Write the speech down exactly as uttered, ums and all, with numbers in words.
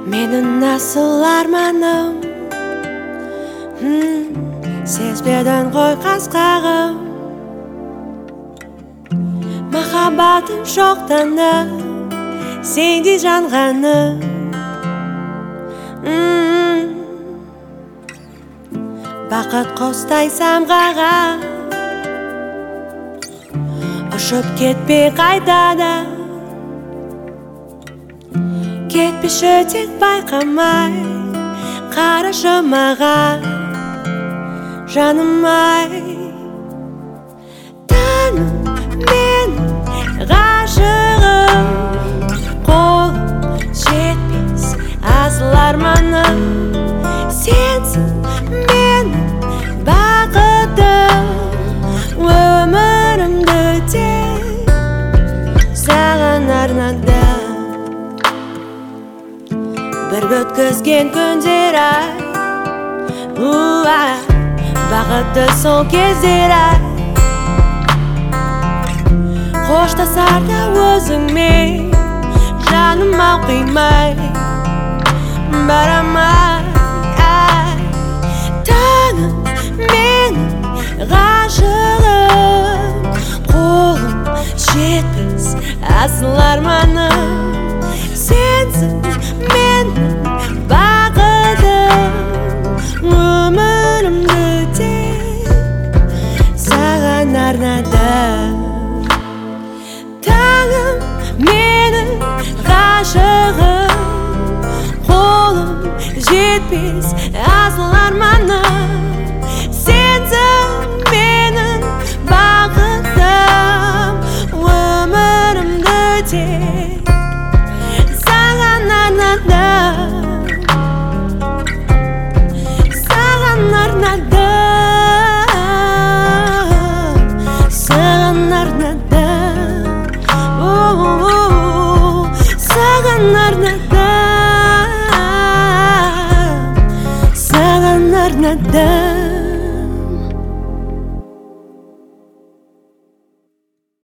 Менің асыл арманым сезбедің ғой қасқағым, махаббатым жоқтанып сенде жанғаным. Бақыт қостай самғаған ұшып кетпей қайтады, кетпеші тек байқамай қарашы маған жаным-ай. Таңым мен ғашығым, қолым жетпес асыл арманым, сенсің мен бақытым, өмірімді тек саған арнадым. Бір өткізген күндер ай, уа, бақытты сол кездер ай. Қоштасарда өзіңмен жаным-ау қимай барамай. Таңым менің ғашығым, қолым жетпес асыл арманым, сенсің менің бақытым, өмірімді тек саған арнадым. Таңым менің ғашығым, қолым жетпес асыл арманым, сенсің менің бақытым, өмірімді тек саған арнадым. Саған арнадым, саған арнадым, саған арнадым, саған арнадым.